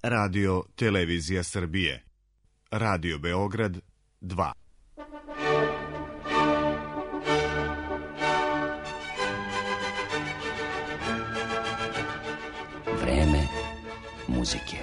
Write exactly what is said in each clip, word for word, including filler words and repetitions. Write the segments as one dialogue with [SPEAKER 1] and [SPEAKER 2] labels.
[SPEAKER 1] Radio Televizija Srbije. Radio Beograd dva.
[SPEAKER 2] Vreme muzike.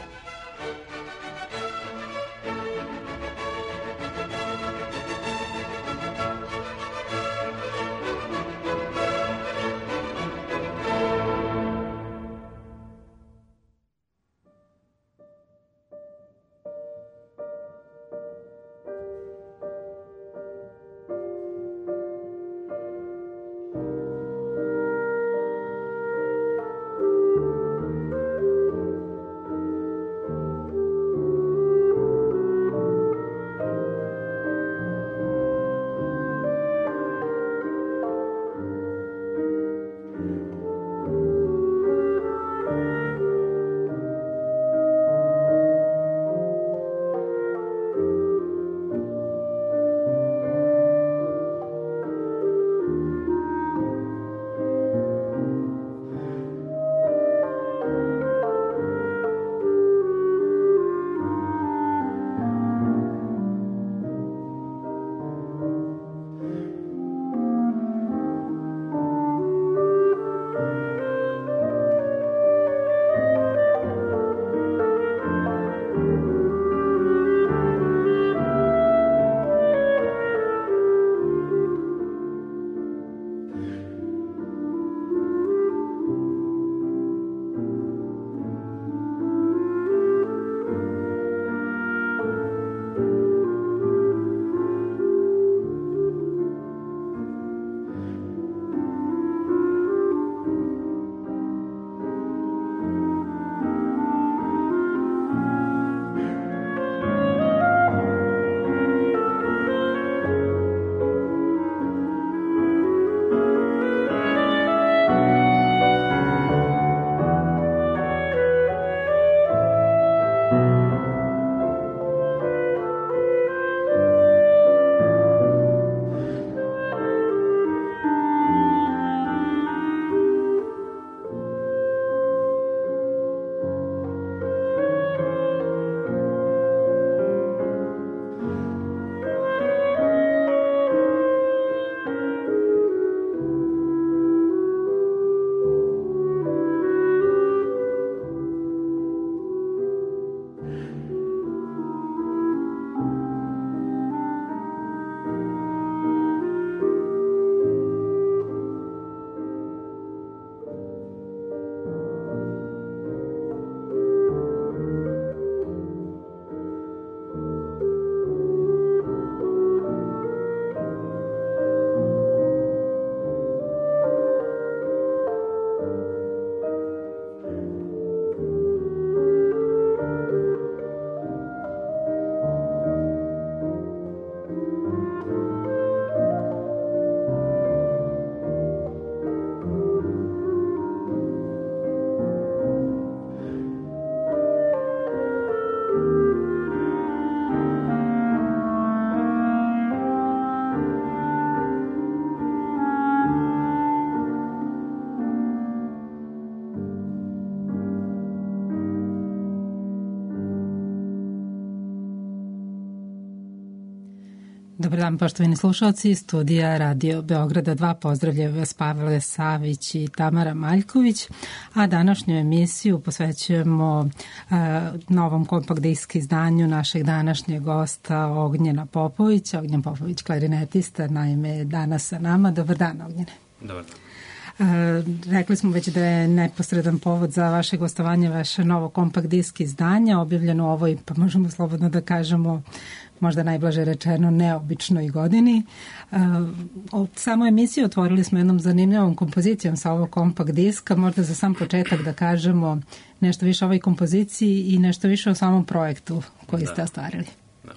[SPEAKER 3] Dobar dan, poštovani slušalci, studija Radio Beograda dva, pozdravljaju vas Pavle Savić i Tamara Maljković, a današnju emisiju posvećujemo uh, novom kompakt disk izdanju našeg današnjeg gosta Ognjena Popovića. Ognjen Popović, klarinetista, naime danas sa nama. Dobar dan, Ognjene.
[SPEAKER 4] Dobar dan.
[SPEAKER 3] Uh, rekli smo već da je neposredan povod za vaše gostovanje vaše novo kompakt disk izdanja, objavljeno u ovoj, pa možemo slobodno da kažemo, možda najblaže rečeno, neobičnoj godini. Uh, od samoj emisije otvorili smo jednom zanimljivom kompozicijom sa ovog kompakt diska. Možda za sam početak da kažemo nešto više o ovoj kompoziciji i nešto više o samom projektu koji da. ste ostvarili.
[SPEAKER 4] Da.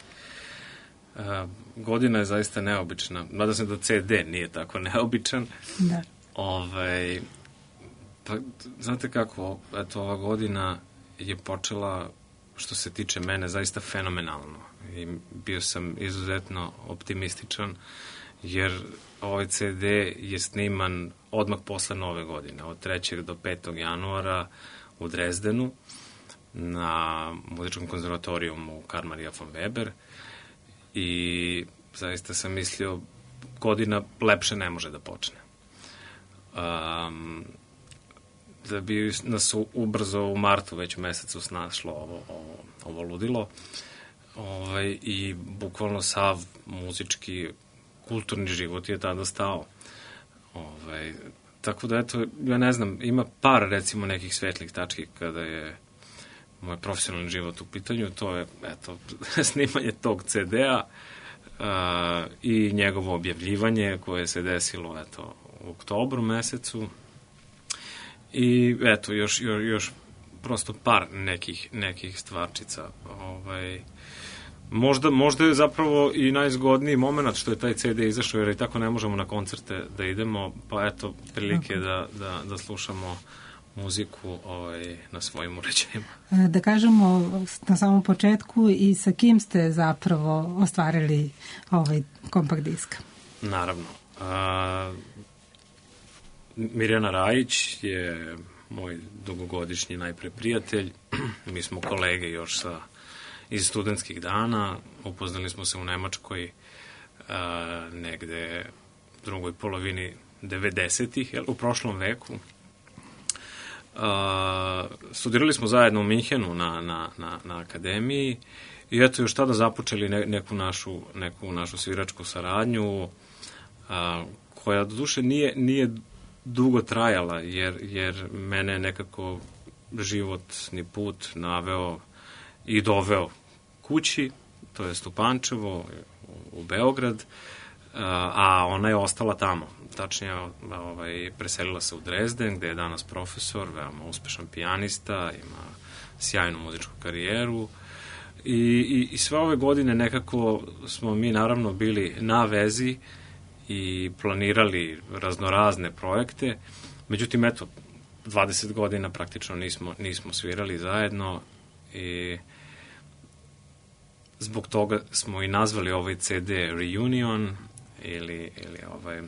[SPEAKER 4] Uh, godina je zaista neobična. Mada sam da ce de nije tako neobičan.
[SPEAKER 3] Da.
[SPEAKER 4] Ovaj, pa, znate kako, eto, ova godina je počela, što se tiče mene, zaista fenomenalno. I bio sam izuzetno optimističan, jer ovaj ce de je sniman odmah posle nove godine, od trećeg do petog januara u Drezdenu, na muzičkom konzervatorijumu Karl Maria von Weber i zaista sam mislio godina lepše ne može da počne. Um, da bi nas ubrzo u martu već u mesecu snašlo ovo, ovo, ovo ludilo ovaj, i bukvalno sav muzički kulturni život je tada stao. Ovaj, tako da, eto, ja ne znam, ima par, recimo, nekih svetlih tački kada je moj profesionalni život u pitanju, to je, eto, snimanje tog ce de-a uh, i njegovo objavljivanje koje se desilo, eto, u oktobru mesecu i, eto, još, još, još prosto par nekih, nekih stvarčica, ovaj, Možda, možda je zapravo i najzgodniji moment što je taj ce de izašao, jer i tako ne možemo na koncerte da idemo, pa eto, prilike da, da, da slušamo muziku ovaj, na svojim uređajima.
[SPEAKER 3] Da kažemo na samom početku i sa kim ste zapravo ostvarili ovaj kompakt disk?
[SPEAKER 4] Naravno. A, Mirjana Rajić je moj dugogodišnji najpre prijatelj. Mi smo kolege još sa iz studentskih dana, upoznali smo se u Nemačkoj a, negde u drugoj polovini devedesetih, jel, u prošlom veku. A, studirali smo zajedno u Minhenu na, na, na, na akademiji i eto još tada započeli ne, neku, našu, neku našu sviračku saradnju, a, koja do duše nije, nije dugo trajala, jer, jer mene nekako životni put naveo i doveo kući, to je u Pančevo, u Beograd, a ona je ostala tamo. Tačnije, ovaj, preselila se u Drezden, gde je danas profesor, veoma uspešan pijanista, ima sjajnu muzičku karijeru i, i, i sve ove godine nekako smo mi naravno bili na vezi i planirali raznorazne projekte. Međutim, eto, dvadeset godina praktično nismo, nismo svirali zajedno i zbog toga smo i nazvali ovaj ce de Reunion ili, ili ovaj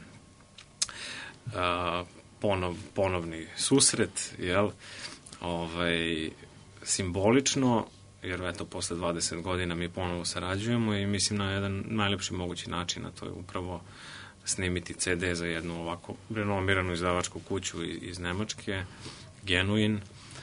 [SPEAKER 4] a, ponov, ponovni susret, jel? Ovaj, simbolično, jer eto, posle dvadeset godina mi ponovo sarađujemo i mislim na jedan najlepši mogući način, a to je upravo snimiti ce de za jednu ovako renomiranu izdavačku kuću iz Nemačke, Genuin.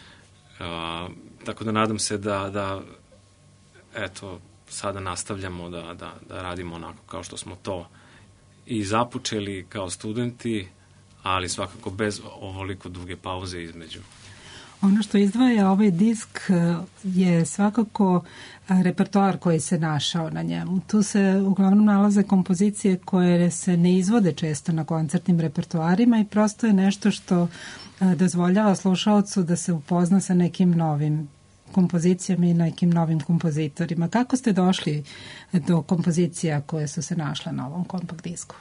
[SPEAKER 4] A, tako da nadam se da, da eto, sada nastavljamo da, da, da radimo onako kao što smo to i započeli kao studenti, ali svakako bez ovoliko duge pauze između.
[SPEAKER 3] Ono što izdvaja ovaj disk je svakako repertoar koji se našao na njemu. Tu se uglavnom nalaze kompozicije koje se ne izvode često na koncertnim repertoarima i prosto je nešto što dozvoljava slušaocu da se upozna sa nekim novim kompozicijama i nekim novim kompozitorima. Kako ste došli do kompozicija koje su se našle na ovom kompakt disku?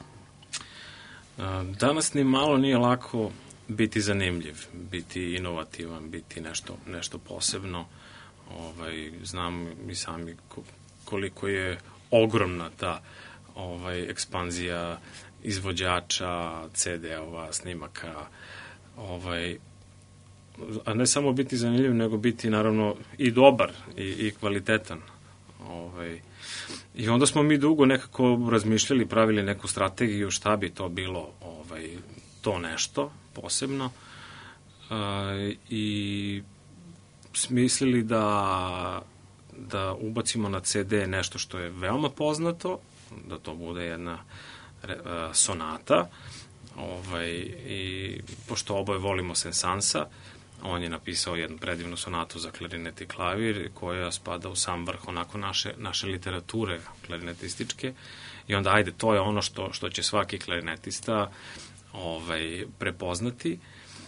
[SPEAKER 4] Danas ni malo nije lako biti zanimljiv, biti inovativan, biti nešto, nešto posebno. Ovaj, znam i sami koliko je ogromna ta ovaj, ekspanzija izvođača, ce de-ova, snimaka, ovaj, a ne samo biti zanimljiv, nego biti naravno i dobar i, i kvalitetan. Ovaj, I onda smo mi dugo nekako razmišljali, pravili neku strategiju šta bi to bilo ovaj, to nešto posebno uh, i smislili da, da ubacimo na ce de nešto što je veoma poznato, da to bude jedna uh, sonata, ovaj, i pošto oboje volimo Saint-Saënsa, on je napisao jednu predivnu sonatu za klarinet i klavir koja spada u sam vrh onako naše, naše literature klarinetističke i onda ajde, to je ono što, što će svaki klarinetista ovaj, prepoznati,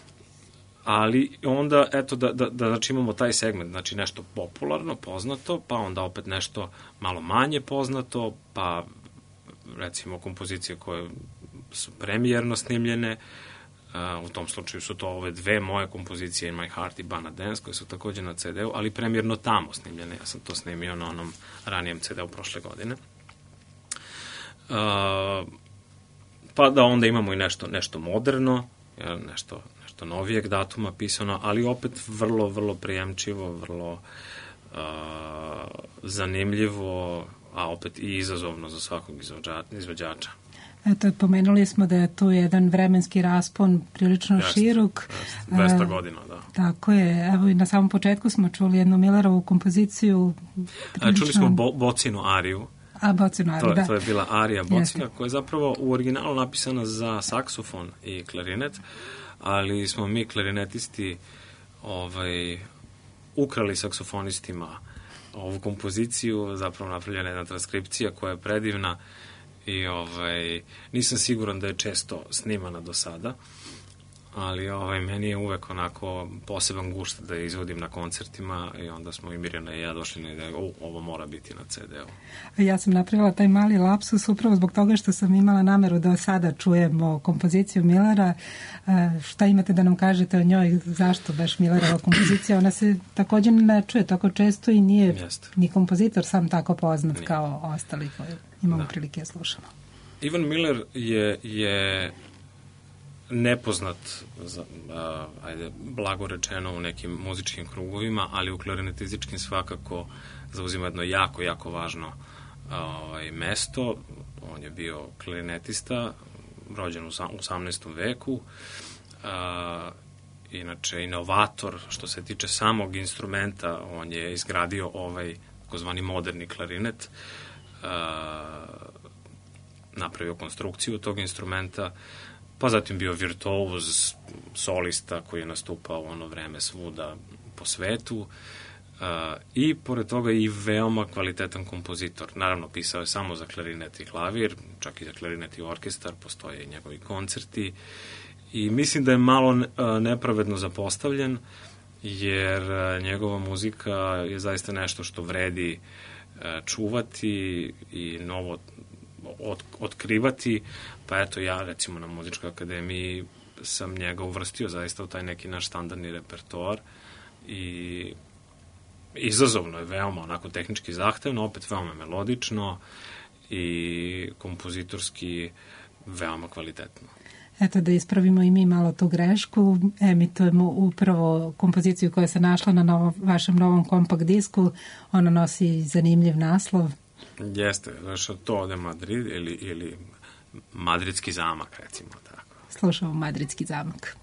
[SPEAKER 4] ali onda eto da, da, da znači imamo taj segment, znači nešto popularno, poznato, pa onda opet nešto malo manje poznato, pa recimo kompozicije koje su premijerno snimljene. Uh, u tom slučaju su to ove dve moje kompozicije, In My Heart i Bana Dance, koje su takođe na ce de-u, ali premijerno tamo snimljene. Ja sam to snimio na onom ranijem ce de-u prošle godine. Uh, pa da onda imamo i nešto, nešto moderno, nešto, nešto nešto novijeg datuma pisano, ali opet vrlo, vrlo prijemčivo, vrlo uh, zanimljivo, a opet i izazovno za svakog izvođača.
[SPEAKER 3] Eto, pomenuli smo da je tu jedan vremenski raspon prilično
[SPEAKER 4] Jeste,
[SPEAKER 3] širok.
[SPEAKER 4] Jeste, dvesta godina, da.
[SPEAKER 3] Tako je. Evo i na samom početku smo čuli jednu Millerovu kompoziciju.
[SPEAKER 4] Prilično... Čuli smo bo, Bocinu ariju.
[SPEAKER 3] A, Bocinu ariju,
[SPEAKER 4] to,
[SPEAKER 3] da.
[SPEAKER 4] To je bila arija Bocina, koja je zapravo u originalu napisana za saksofon i klarinet, ali smo mi klarinetisti ovaj, ukrali saksofonistima ovu kompoziciju, zapravo napravljena jedna transkripcija koja je predivna i ovaj, nisam siguran da je često snimana do sada, ali ovaj, meni je uvek onako poseban gušt da je izvodim na koncertima i onda smo i Mirjana i ja došli na ideju, o, ovo mora biti na ce de-u.
[SPEAKER 3] Ja sam napravila taj mali lapsus upravo zbog toga što sam imala nameru da sada čujemo kompoziciju Millera. Šta imate da nam kažete o njoj, zašto baš Millerova kompozicija? Ona se također ne čuje tako često i nije Jeste. Ni kompozitor sam tako poznat nije. Kao ostali koji imamo da. Prilike slušamo.
[SPEAKER 4] Ivan Miller je, je nepoznat, za, a, ajde, blago rečeno u nekim muzičkim krugovima, ali u klarinetističkim svakako zauzima jedno jako, jako važno a, ovaj, mesto. On je bio klarinetista, rođen u osamnaestom veku, a, inače inovator što se tiče samog instrumenta. On je izgradio ovaj takozvani moderni klarinet, a, napravio konstrukciju tog instrumenta, pa zatim bio virtuoz, solista koji je nastupao u ono vreme svuda po svetu uh, i pored toga i veoma kvalitetan kompozitor. Naravno, pisao je samo za klarinet i klavir, čak i za klarinet i orkestar, postoje i njegovi koncerti i mislim da je malo uh, nepravedno zapostavljen, jer uh, njegova muzika je zaista nešto što vredi uh, čuvati i novo Od, otkrivati, pa eto ja recimo na Muzičkoj akademiji sam njega uvrstio zaista u taj neki naš standardni repertoar i izazovno je veoma onako tehnički zahtevno, opet veoma melodično i kompozitorski veoma kvalitetno.
[SPEAKER 3] Eto da ispravimo i mi malo tu grešku, emitujemo upravo kompoziciju koja se našla na novom, vašem novom kompakt disku, ona nosi zanimljiv naslov.
[SPEAKER 4] Jeste, Chateau de Madrid ili, ili Madridski zamak, recimo tako.
[SPEAKER 3] Slušamo Madridski zamak.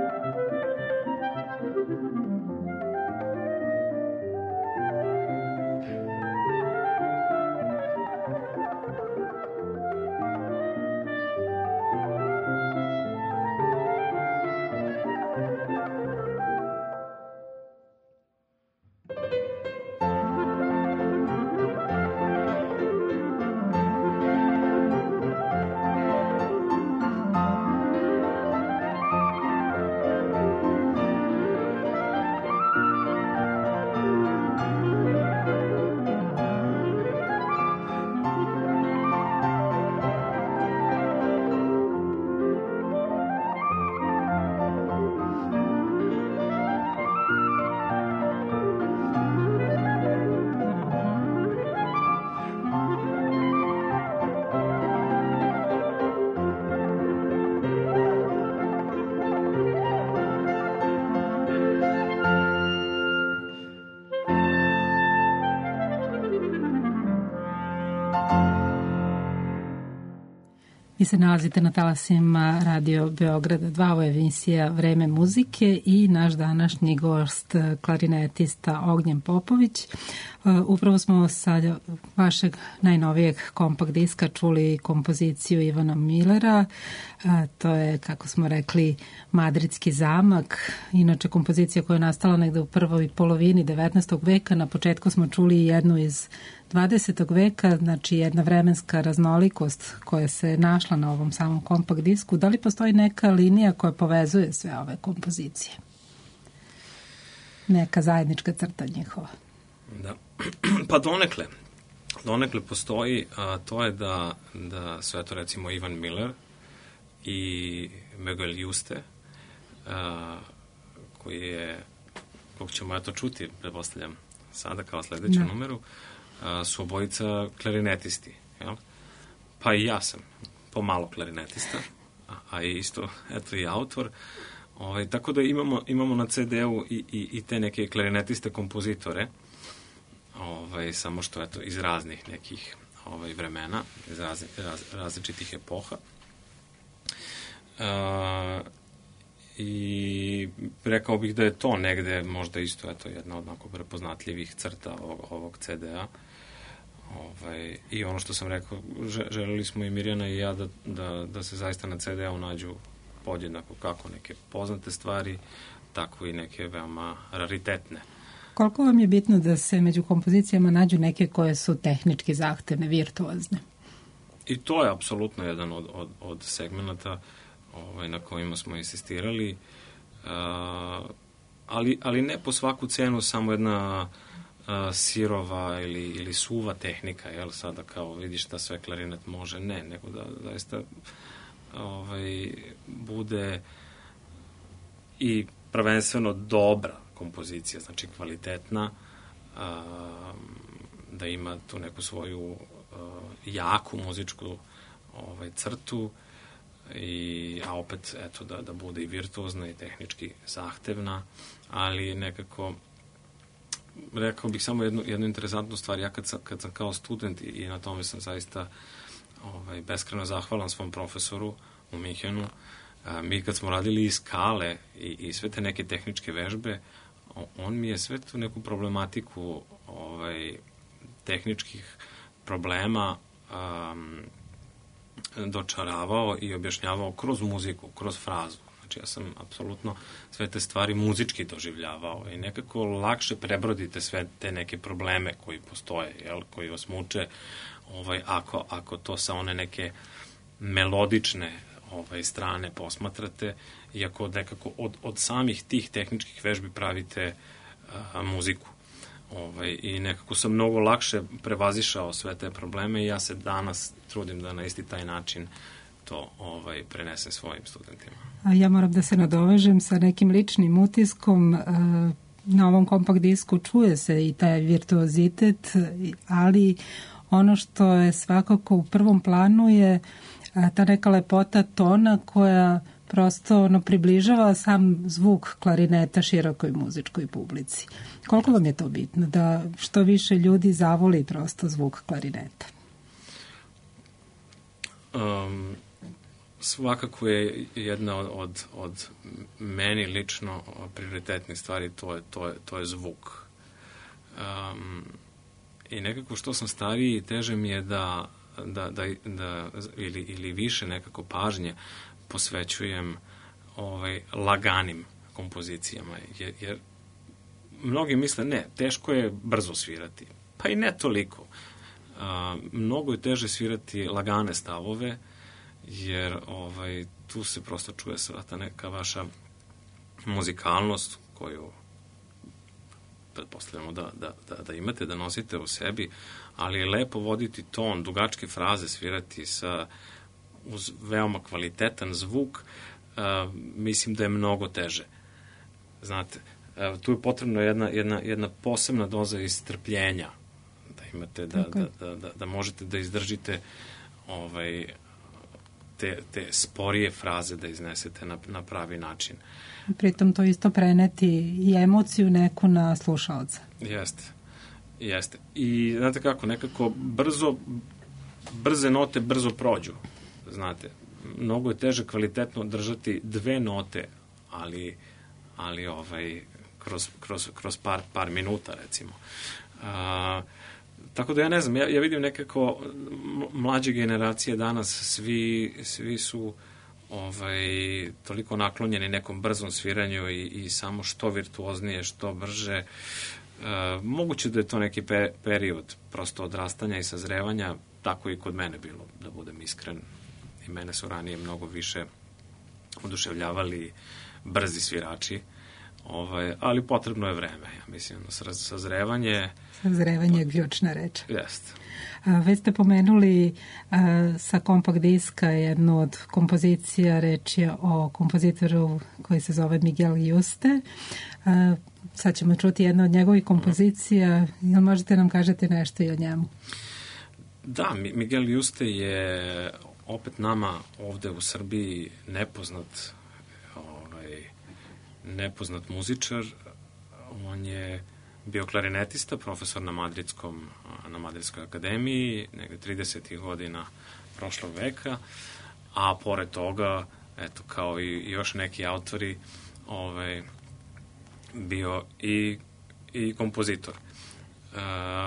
[SPEAKER 3] Vi se nalazite na talasima Radio Beograda dva, ovo je emisija Vreme muzike i naš današnji gost, klarinetista Ognjen Popović. Upravo smo sa vašeg najnovijeg kompakt diska čuli kompoziciju Ivana Millera. To je, kako smo rekli, Madridski zamak. Inače, kompozicija koja je nastala negde u prvoj polovini devetnaestog veka. Na početku smo čuli jednu iz dvadesetog veka, znači jedna vremenska raznolikost koja se našla na ovom samom kompakt disku. Da li postoji neka linija koja povezuje sve ove kompozicije? Neka zajednička crta njihova?
[SPEAKER 4] Da. Pa donekle. Donekle postoji, a to je da, da sve to recimo Ivan Miller i Miguel Juste, a, koji je, kog ćemo ja to čuti, pretpostavljam, sada kao sledeću
[SPEAKER 3] da.
[SPEAKER 4] numeru, a, su obojica klarinetisti. Jel? Pa i ja sam pomalo klarinetista, a, a isto, eto i autor. Ovaj, tako da imamo, imamo na ce de-u i, i, i te neke klarinetiste kompozitore, ovaj, samo što eto, iz raznih nekih ovaj, vremena, iz razli, raz, različitih epoha. Uh, I rekao bih da je to negde možda isto eto, jedna od onako prepoznatljivih crta ovog, ovog ce de-a. Ovaj, I ono što sam rekao, želeli smo i Mirjana i ja da, da, da se zaista na ce de-u nađu podjednako kako neke poznate stvari, tako i neke veoma raritetne.
[SPEAKER 3] Koliko vam je bitno da se među kompozicijama nađu neke koje su tehnički zahtevne, virtuozne?
[SPEAKER 4] I to je apsolutno jedan od, od, od segmenata ovaj, na kojima smo insistirali, uh, ali, ali ne po svaku cenu samo jedna uh, sirova ili, ili suva tehnika, jel sada kao vidiš da sve klarinet može, ne, nego da zaista ovaj, bude i prvenstveno dobra kompozicija, znači kvalitetna, a, da ima tu neku svoju a, jaku muzičku ovaj, crtu, i, a opet eto, da, da bude i virtuozna i tehnički zahtevna, ali nekako rekao bih samo jednu, jednu interesantnu stvar. Ja kad sam, kad sam kao student i, i na tome sam zaista ovaj, beskreno zahvalan svom profesoru u Minhenu, a, mi kad smo radili i skale i, i sve te neke tehničke vežbe, on mi je sve tu neku problematiku ovaj, tehničkih problema um, dočaravao i objašnjavao kroz muziku, kroz frazu. Znači ja sam apsolutno sve te stvari muzički doživljavao i nekako lakše prebrodite sve te neke probleme koji postoje, jel, koji vas muče, ovaj, ako, ako to sa one neke melodične ovaj, strane posmatrate, iako nekako od, od samih tih tehničkih vežbi pravite a, muziku. Ovaj, I nekako sam mnogo lakše prevazišao sve te probleme i ja se danas trudim da na isti taj način to ovaj, prenesem svojim studentima.
[SPEAKER 3] A ja moram da se nadovežem sa nekim ličnim utiskom. Na ovom kompakt disku čuje se i taj virtuozitet, ali ono što je svakako u prvom planu je ta neka lepota tona koja prosto ono, približava sam zvuk klarineta širokoj muzičkoj publici. Koliko vam je to bitno? Da što više ljudi zavoli prosto zvuk klarineta?
[SPEAKER 4] Um, svakako je jedna od, od, od meni lično prioritetnih stvari, to je, to je, to je zvuk. Um, I nekako što sam stariji, teže mi je da, da, da, da ili, ili više nekako pažnje posvećujem ovaj, laganim kompozicijama, jer, jer mnogi misle, ne, teško je brzo svirati. Pa i ne toliko. A, mnogo je teže svirati lagane stavove, jer ovaj, tu se prosto čuje sva ta neka vaša muzikalnost koju pretpostavljamo da, da, da, da imate, da nosite u sebi, ali je lepo voditi ton, dugačke fraze svirati sa, uz veoma kvalitetan zvuk, a, mislim da je mnogo teže. Znate, a, tu je potrebno jedna, jedna, jedna posebna doza istrpljenja, da imate, da, da, da, da, da možete da izdržite ovaj, te, te sporije fraze da iznesete na, na pravi način.
[SPEAKER 3] Pritom to isto preneti i emociju neku na slušalca.
[SPEAKER 4] Jeste, jeste. I znate kako, nekako brzo, brze note brzo prođu, znate. Mnogo je teže kvalitetno držati dve note, ali, ali ovaj, kroz, kroz, kroz par, par minuta, recimo. A, tako da ja ne znam, ja, ja vidim nekako mlađe generacije danas, svi, svi su ovaj, toliko naklonjeni nekom brzom sviranju i, i samo što virtuoznije, što brže. E, moguće da je to neki pe, period prosto odrastanja i sazrevanja, tako i kod mene bilo, da budem iskren. I mene su ranije mnogo više oduševljavali brzi svirači, ovaj, ali potrebno je vreme, ja mislim, sazrevanje.
[SPEAKER 3] Sazrevanje je ključna reč.
[SPEAKER 4] Jeste.
[SPEAKER 3] Već ste pomenuli a, sa kompakt diska jednu od kompozicija, reč je o kompozitoru koji se zove Miguel Yuste. A, sad ćemo čuti jednu od njegovih kompozicija. Jel možete nam kažete nešto i o njemu?
[SPEAKER 4] Da, Miguel Yuste je opet nama ovde u Srbiji nepoznat ovaj, nepoznat muzičar. On je bio klarinetista, profesor na Madridskom, na Madridskoj akademiji, negde tridesetih godina prošlog veka, a pored toga, eto, kao i još neki autori, ovaj, bio i, i kompozitor. Uh,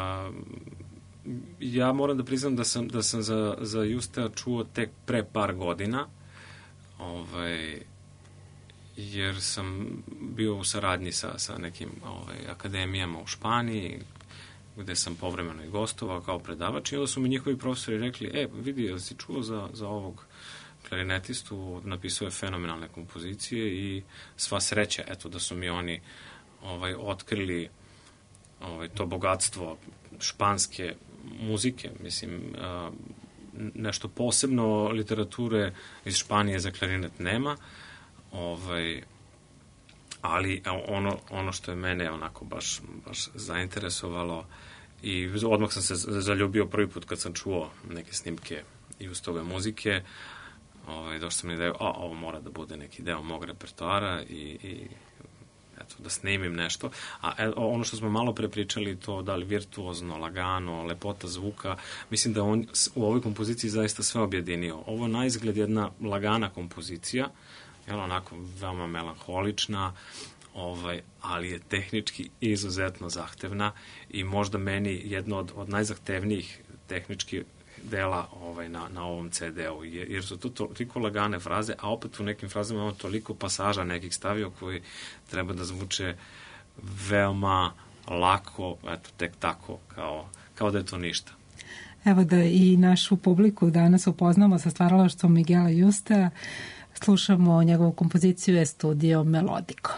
[SPEAKER 4] ja moram da priznam da sam, da sam za, za Justea čuo tek pre par godina, ovaj, jer sam bio u saradnji sa, sa nekim ovaj, akademijama u Španiji, gde sam povremeno i gostovao kao predavač, i onda su mi njihovi profesori rekli, e, vidi, jel si čuo za, za ovog klarinetistu, napisao je fenomenalne kompozicije i sva sreća, eto, da su mi oni ovaj, otkrili ovaj, to bogatstvo španske muzike, mislim, a, nešto posebno literature iz Španije za klarinet nema, ovaj, ali ono, ono što je mene onako baš, baš zainteresovalo i odmah sam se zaljubio prvi put kad sam čuo neke snimke Justove muzike, ovaj, došao sam mi da je, a, ovo mora da bude neki deo mog repertoara i, i eto, da snimim nešto. A e, ono što smo malo pre pričali, to da li virtuozno, lagano, lepota zvuka, mislim da on u ovoj kompoziciji zaista sve objedinio. Ovo je na izgled jedna lagana kompozicija, je onako veoma melanholična, ovaj, ali je tehnički izuzetno zahtevna i možda meni jedno od, od najzahtevnijih tehničkih dela ovaj, na, na ovom ce de-u, jer, jer su to toliko lagane fraze, a opet u nekim frazama imamo toliko pasaža nekih stavio koji treba da zvuče veoma lako, eto, tek tako, kao, kao da je to ništa.
[SPEAKER 3] Evo da i našu publiku danas upoznamo sa stvaralaštvom Miguela Justea. Slušamo njegovu kompoziciju Estudio Melodico.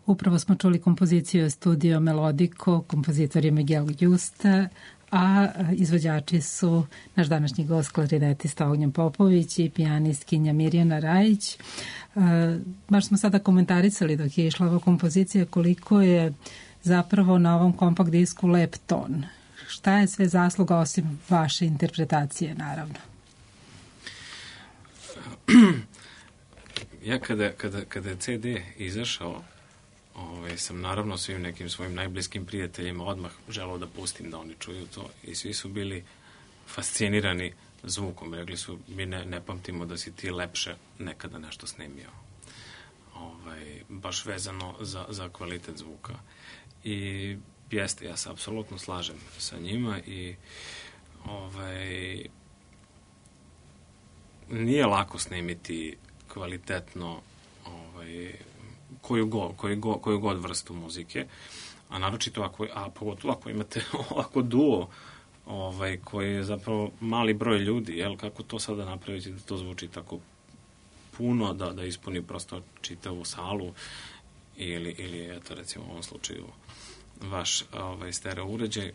[SPEAKER 3] Upravo smo čuli kompoziciju Studio Melodico, kompozitor je Miguel Yusta, a izvođači su naš današnji gost, klarinetista Ognjen Popović i pijanistkinja Mirjana Rajić. Baš smo sada komentarisali dok je išla ova kompozicija koliko je zapravo na ovom kompakt disku lep ton. Šta je sve zasluga osim vaše interpretacije, naravno?
[SPEAKER 4] Ja kada, kada, kada je ce de izašao, Ove, sam naravno svim nekim svojim najbliskim prijateljima odmah želao da pustim da oni čuju to i svi su bili fascinirani zvukom. Rekli su, mi ne, ne pamtimo da si ti lepše nekada nešto snimio. Ovaj, baš vezano za, za kvalitet zvuka. I jeste, ja se apsolutno slažem sa njima i ovaj, nije lako snimiti kvalitetno ovaj, koju god, koju god, koju god vrstu muzike, a naročito ako, a pogotovo ako imate ovako duo ovaj, koji je zapravo mali broj ljudi, jel, kako to sada napraviti da to zvuči tako puno, da, da ispuni prosto čitavu salu ili, ili eto, recimo u ovom slučaju vaš ovaj, stereo uređaj.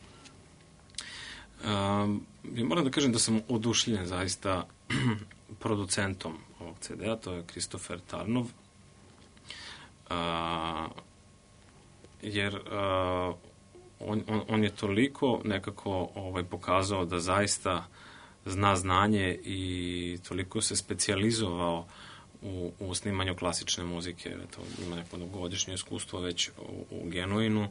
[SPEAKER 4] Um, ja moram da kažem da sam oduševljen zaista producentom ovog ce de a, to je Kristofer Tarnov, Uh, jer uh, on, on, on je toliko nekako ovaj, pokazao da zaista zna znanje i toliko se specijalizovao u, u snimanju klasične muzike. Eto, ima neko godišnje iskustvo već u, u Genuinu.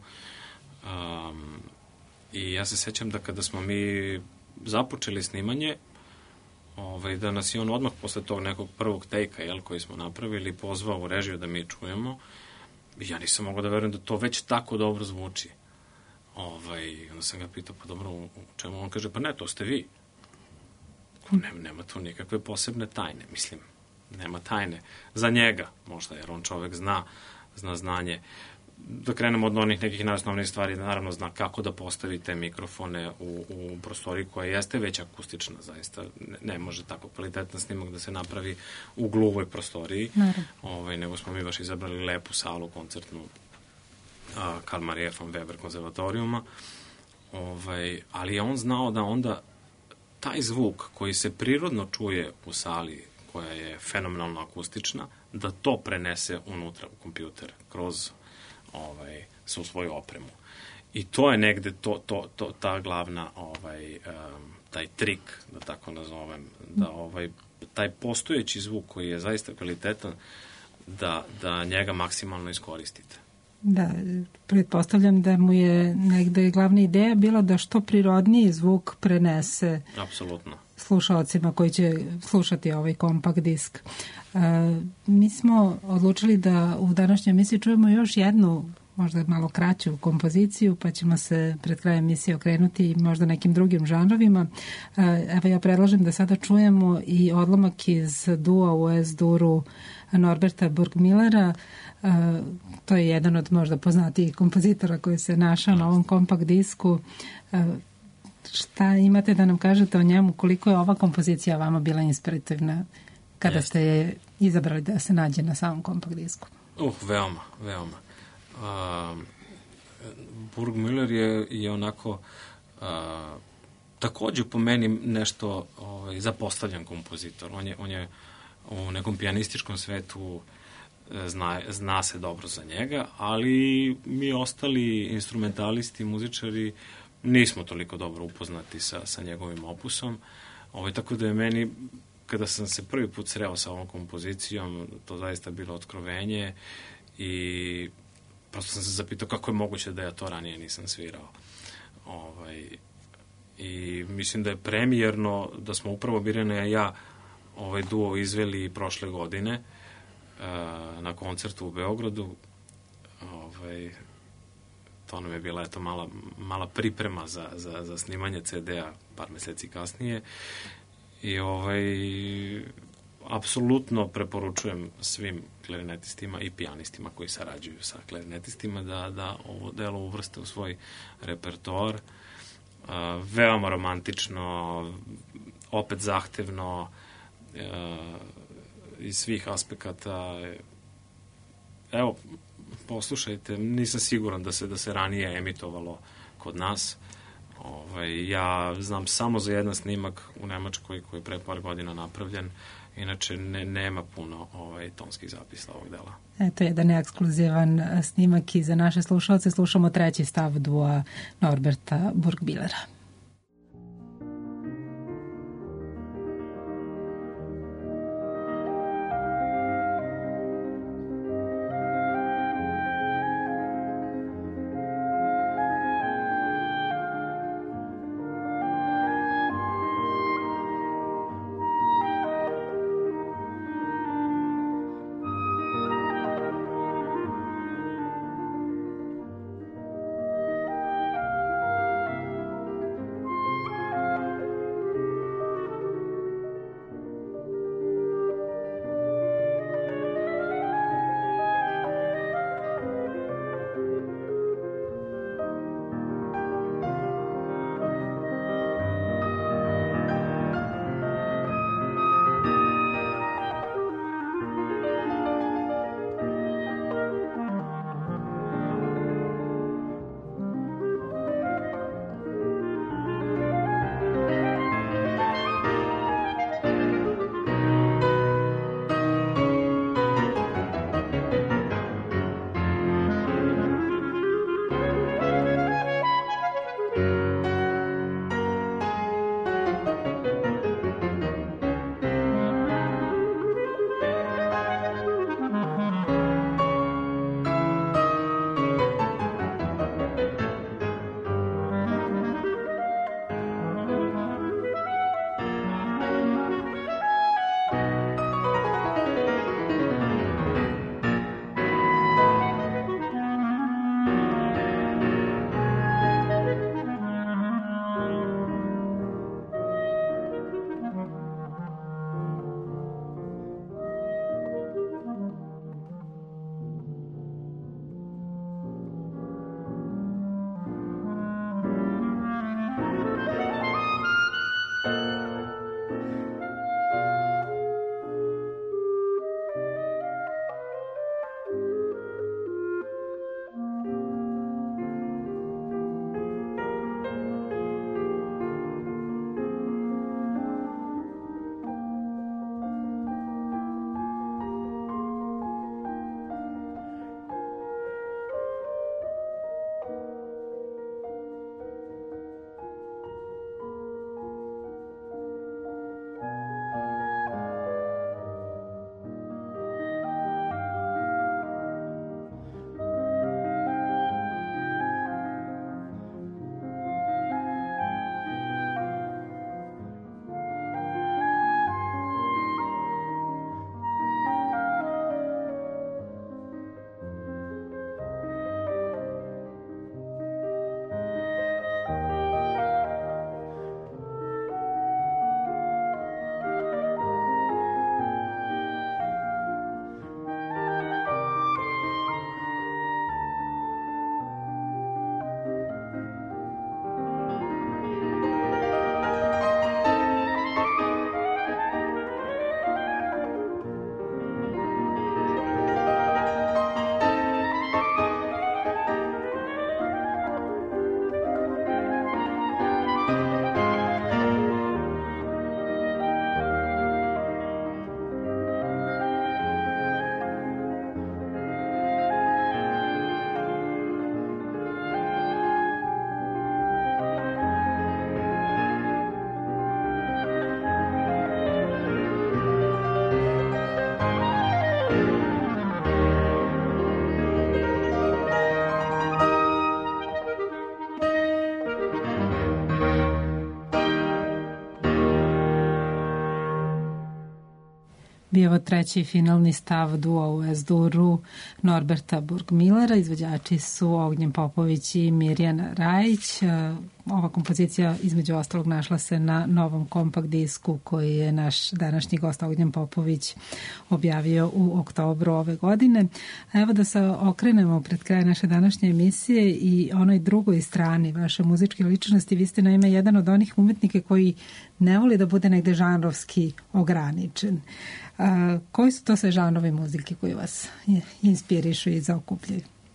[SPEAKER 4] Um, I ja se sećam da kada smo mi započeli snimanje, ovaj, da nas je on odmah posle tog nekog prvog tejka, jel, koji smo napravili, pozvao u režiju da mi čujemo. Ja nisam mogao da verujem da to već tako dobro zvuči. Ovaj, onda sam ga pitao, pa dobro, u čemu? On kaže, pa ne, to ste vi. Ne, nema tu nikakve posebne tajne, mislim, nema tajne. Za njega, možda, jer on čovek zna, zna znanje. Da krenemo od onih nekih najosnovnijih stvari, naravno zna kako da postavi te mikrofone u, u prostoriji koja jeste već akustična, zaista. Ne, ne može tako kvalitetan snimak da se napravi u gluvoj prostoriji, ovaj, nego smo mi baš izabrali lepu salu koncertnu a, Karl Maria von Weber konzervatorijuma, ovaj, ali je on znao da onda taj zvuk koji se prirodno čuje u sali koja je fenomenalno akustična, da to prenese unutra u kompjuter kroz ovaj, su svoju opremu. I to je negde to, to, to, ta glavna ovaj, um, taj trik, da tako nazovem, da ovaj, taj postojeći zvuk koji je zaista kvalitetan, da, da njega maksimalno iskoristite.
[SPEAKER 3] Da, pretpostavljam da mu je negde glavna ideja bila da što prirodniji zvuk prenese
[SPEAKER 4] apsolutno
[SPEAKER 3] slušalcima koji će slušati ovaj kompakt disk. E, mi smo odlučili da u današnjoj emisiji čujemo još jednu, možda malo kraću kompoziciju, pa ćemo se pred krajem emisije okrenuti možda nekim drugim žanrovima. E, evo ja predlažem da sada čujemo i odlomak iz dua u es-duru Norberta Burgmillera. E, to je jedan od možda poznatijih kompozitora koji se našao na ovom kompakt disku. E, šta imate da nam kažete o njemu, koliko je ova kompozicija vama bila inspirativna kada Jeste. ste je izabrali da se nađe na samom kompakt disku?
[SPEAKER 4] Uh, veoma, veoma. Uh, Burgmüller je, je onako uh, takođe po meni nešto ovaj, zapostavljan kompozitor. On je, on je u nekom pijanističkom svetu zna, zna se dobro za njega, ali mi ostali instrumentalisti, muzičari nismo toliko dobro upoznati sa, sa njegovim opusom. Ovaj, tako da je meni, kada sam se prvi put sreo sa ovom kompozicijom, to zaista bilo otkrovenje i prosto sam se zapitao kako je moguće da ja to ranije nisam svirao. Ovaj, I mislim da je premijerno, da smo upravo Birjana i ja ovaj duo izveli prošle godine uh, na koncertu u Beogradu. Ovaj, to nam je bila eto mala, mala priprema za, za, za snimanje ce de a par meseci kasnije. I ovaj, apsolutno preporučujem svim klarinetistima i pijanistima koji sarađuju sa klarinetistima da, da ovo delo uvrste u svoj repertoar. Uh, veoma romantično, opet zahtevno, uh, iz svih aspekata. Evo, poslušajte, nisam siguran da se da se ranije emitovalo kod nas. Ovaj, ja znam samo za jedan snimak u Nemačkoj koji je pre par godina napravljen, inače ne, nema puno ovaj, tonskih zapisa ovog dela.
[SPEAKER 3] Eto jedan ekskluzivan snimak i za naše slušalce. Slušamo treći stav dua Norberta Burgbillera. bio ovo treći finalni stav duo u S-duru Norberta Burgmillera. Izvođači su Ognjen Popović i Mirjana Rajić. Ova kompozicija između ostalog našla se na novom kompakt disku koji je naš današnji gost Ognjen Popović objavio u oktobru ove godine. Evo da se okrenemo pred kraj naše današnje emisije i onoj drugoj strani vaše muzičke ličnosti. Vi ste naime jedan od onih umetnika koji ne voli da bude negde žanrovski ograničen. A, koji su to sve žanrovi muzike koji vas inspirišu i zaokupljaju?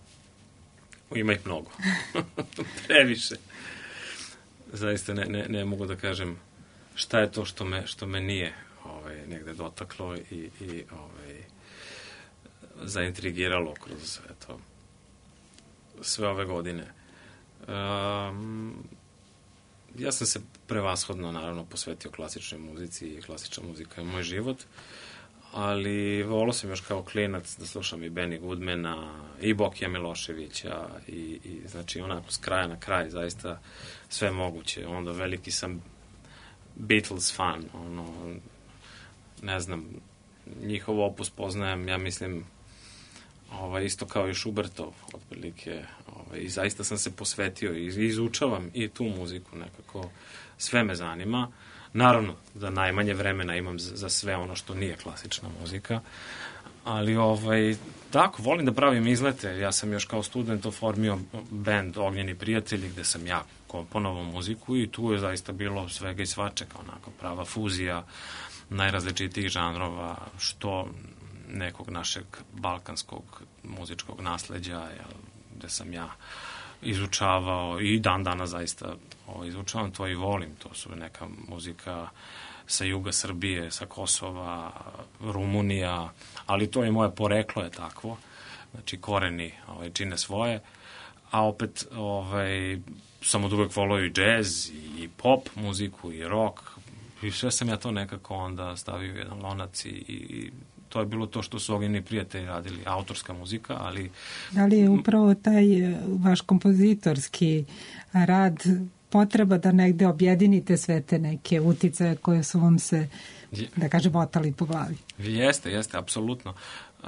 [SPEAKER 4] ima ih mnogo. Previše. Zaista ne, ne, ne mogu da kažem šta je to što me, što me nije ovaj, negde dotaklo i, i ovaj, zaintrigiralo kroz eto, sve ove godine. Um, ja sam se prevashodno, naravno, posvetio klasičnoj muzici i klasična muzika je moj život, ali volao sam još kao klinac da slušam i Benny Goodmana, i Bokija Miloševića, i, i znači onako s kraja na kraj, zaista sve moguće. Onda veliki sam Beatles fan, ono, ne znam, njihov opus poznajem, ja mislim, ovaj, isto kao i Šubertov, otprilike, ovaj, i zaista sam se posvetio i izučavam i tu muziku nekako, sve me zanima. Naravno, da najmanje vremena imam za sve ono što nije klasična muzika, ali ovaj, tako, volim da pravim izlete. Ja sam još kao student oformio band Ognjeni prijatelji, gde sam ja komponovao muziku i tu je zaista bilo svega i svačega, onako, prava fuzija najrazličitijih žanrova, što nekog našeg balkanskog muzičkog nasleđa, jel, gde sam ja izučavao i dan dana zaista o, izučavam to i volim. To su neka muzika sa juga Srbije, sa Kosova, Rumunija, ali to je moje poreklo je takvo. Znači, koreni ovaj, čine svoje, a opet ovaj, sam od uvek volao i džez, i pop muziku, i rock, i sve sam ja to nekako onda stavio u jedan lonac i, i to je bilo to što su Ognjeni prijatelji radili, autorska muzika, ali... Da
[SPEAKER 3] li je upravo taj vaš kompozitorski rad potreba da negde objedinite sve te neke uticaje koje su vam se, da kažem, otali po glavi?
[SPEAKER 4] Jeste, jeste, apsolutno. Uh,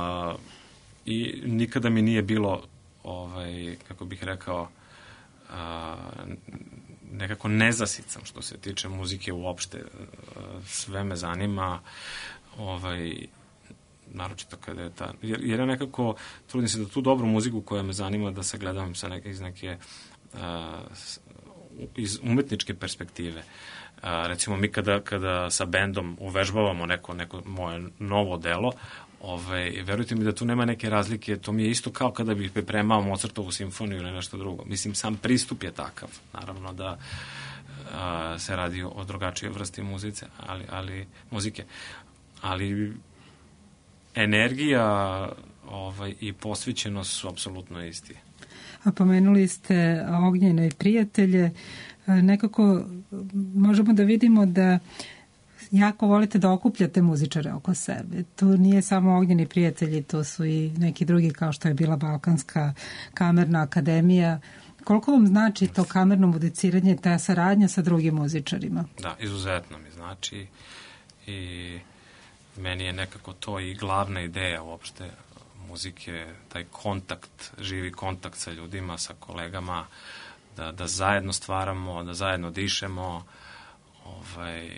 [SPEAKER 4] I nikada mi nije bilo, ovaj, kako bih rekao, uh, nekako nezasicam što se tiče muzike uopšte. Uh, sve me zanima, ovaj, naročito kada je ta... Jer, jer ja nekako trudim se da tu dobru muziku koja me zanima da sagledam sa neke, iz neke uh, iz umetničke perspektive. Uh, recimo, mi kada, kada sa bendom uvežbavamo neko, neko moje novo delo, ovaj, verujte mi da tu nema neke razlike, to mi je isto kao kada bih pripremao Mozartovu simfoniju ili nešto drugo. Mislim, sam pristup je takav. Naravno da uh, se radi o drugačijoj vrsti muzice, ali, ali, muzike. Ali energija ovaj, i posvećenost su apsolutno isti.
[SPEAKER 3] A pomenuli ste Ognjene prijatelje. Nekako možemo da vidimo da jako volite da okupljate muzičare oko sebe. Tu nije samo Ognjeni prijatelji, tu su i neki drugi kao što je bila Balkanska kamerna akademija. Koliko vam znači to kamerno muziciranje, ta saradnja sa drugim muzičarima?
[SPEAKER 4] Da, izuzetno mi znači i meni je nekako to i glavna ideja uopšte muzike, taj kontakt, živi kontakt sa ljudima, sa kolegama, da, da zajedno stvaramo, da zajedno dišemo, ovaj,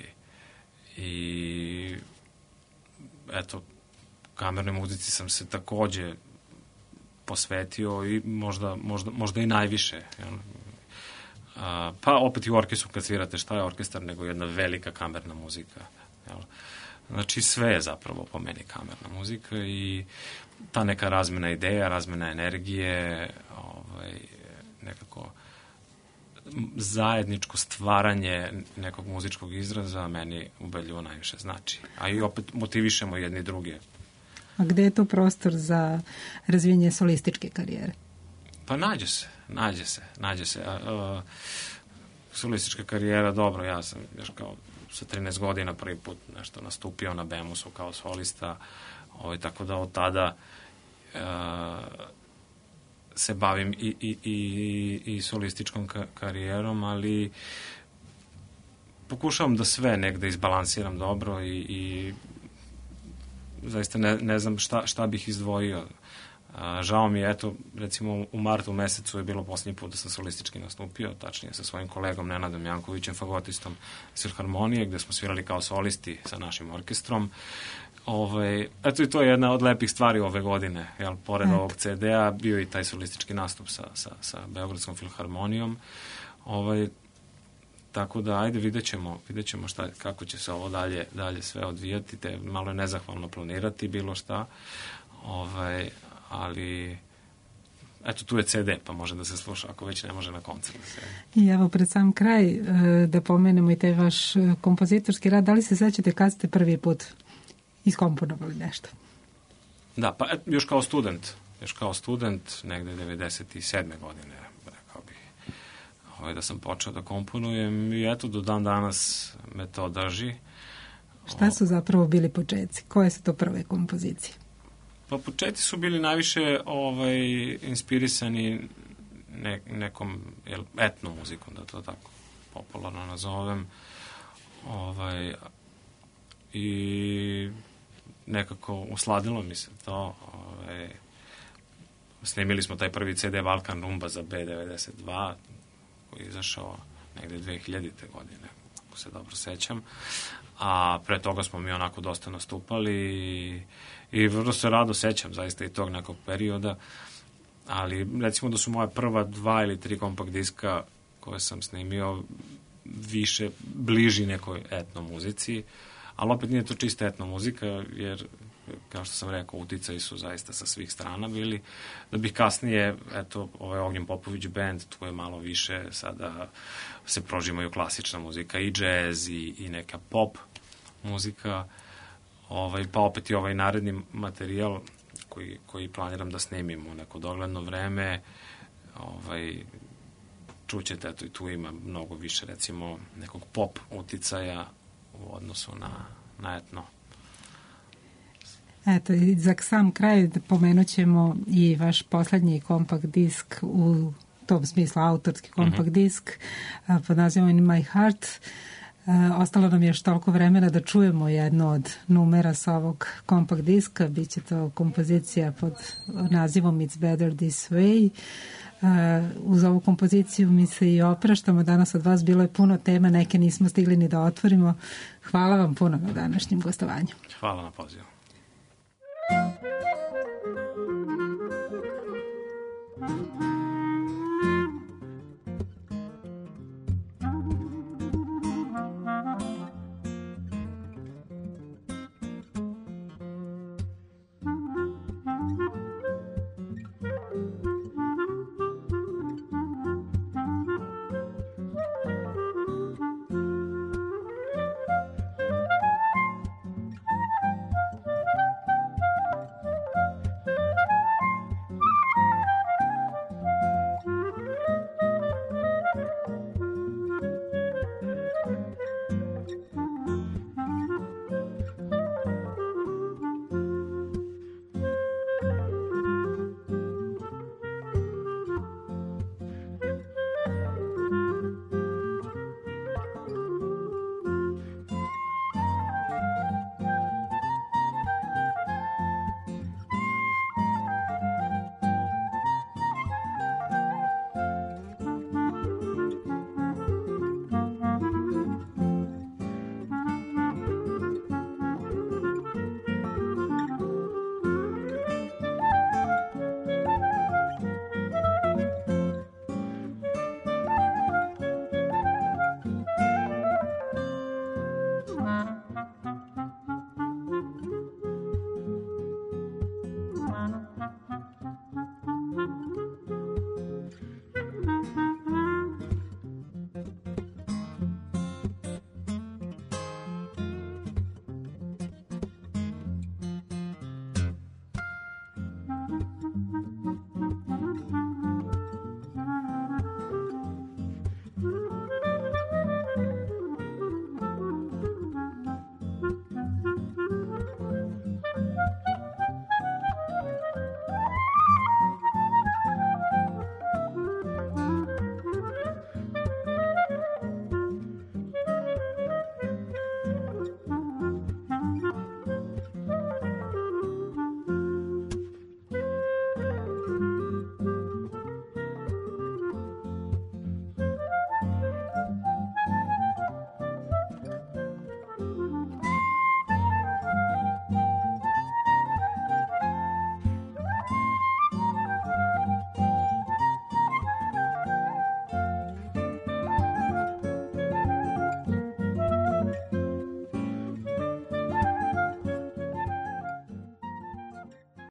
[SPEAKER 4] i eto, kamernoj muzici sam se takođe posvetio i možda, možda, možda i najviše. Jel? A, pa opet i u orkestru kad svirate, šta je orkestar nego jedna velika kamerna muzika. Jel? Znači sve je zapravo po meni kamerna muzika i ta neka razmena ideja, razmena energije, ovaj, nekako zajedničko stvaranje nekog muzičkog izraza meni ubedljivo najviše znači. A i opet motivišemo jedni druge.
[SPEAKER 3] A gde je to prostor za razvijenje solističke karijere?
[SPEAKER 4] Pa nađe se, nađe se, nađe se. A, a, solistička karijera, dobro, ja sam još kao sa trinaest godina prvi put nešto nastupio na Bemusu kao solista, ovaj, tako da od tada a, se bavim i, i, i, i solističkom ka- karijerom, ali pokušavam da sve negde izbalansiram dobro i, i zaista ne, ne znam šta, šta bih izdvojio. A, žao mi je, eto, recimo u martu mesecu je bilo posljednji put da sam solistički nastupio, tačnije sa svojim kolegom Nenadom Jankovićem, fagotistom Filharmonije, gde smo svirali kao solisti sa našim orkestrom. Ove, eto i to je jedna od lepih stvari ove godine, jel, pored Et. ovog ce de a bio i taj solistički nastup sa, sa, sa Beogradskom filharmonijom. Ove, tako da, ajde, vidjet ćemo, vidjet ćemo šta, kako će se ovo dalje, dalje sve odvijati, te malo je nezahvalno planirati bilo šta, ove, ali eto, tu je ce de, pa može da se sluša, ako već ne može na koncert da se...
[SPEAKER 3] I evo, pred sam kraj, da pomenemo i taj vaš kompozitorski rad. Da li se sećate kad ste prvi put iskomponovali nešto?
[SPEAKER 4] Da, pa još kao student, još kao student, negde devedeset sedme godine, rekao bih, ovaj, da sam počeo da komponujem i eto, do dan danas me to drži.
[SPEAKER 3] Šta su zapravo bili početci? Koje su to prve kompozicije?
[SPEAKER 4] Pa početci su bili najviše ovaj, inspirisani ne, nekom jel, etno muzikom, da to tako popularno nazovem. Ovaj, I nekako usladilo mi se to. Ovaj, snimili smo taj prvi ce de Balkan Rumba za be devedeset dva, koji je izašao negde dve hiljadite godine, ako se dobro sećam. A pre toga smo mi onako dosta nastupali i, i vrlo se rado sećam zaista i tog nekog perioda, ali recimo da su moja prva dva ili tri kompakt diska koje sam snimio više bliži nekoj etno muzici, ali opet nije to čista etno muzika, jer kao što sam rekao, uticaji su zaista sa svih strana bili, da bih kasnije, eto, ovaj Ognjen Popović band, tu je malo više, sada se prožimaju klasična muzika i džez i, i neka pop muzika, ovaj, pa opet i ovaj naredni materijal koji, koji planiram da snimim u neko dogledno vreme, ovaj, čućete, eto, i tu ima mnogo više, recimo, nekog pop uticaja u odnosu na, na etno.
[SPEAKER 3] Eto, i za sam kraj pomenut ćemo i vaš poslednji kompakt disk, u tom smislu autorski kompakt mm-hmm. disk pod nazivom In My Heart. Ostalo nam je još toliko vremena da čujemo jednu od numera sa ovog kompakt diska. Biće to kompozicija pod nazivom It's Better This Way. Uz ovu kompoziciju mi se i opraštamo danas od vas. Bilo je puno tema, neke nismo stigli ni da otvorimo. Hvala vam puno na današnjem gostovanju.
[SPEAKER 4] Hvala na pozivu.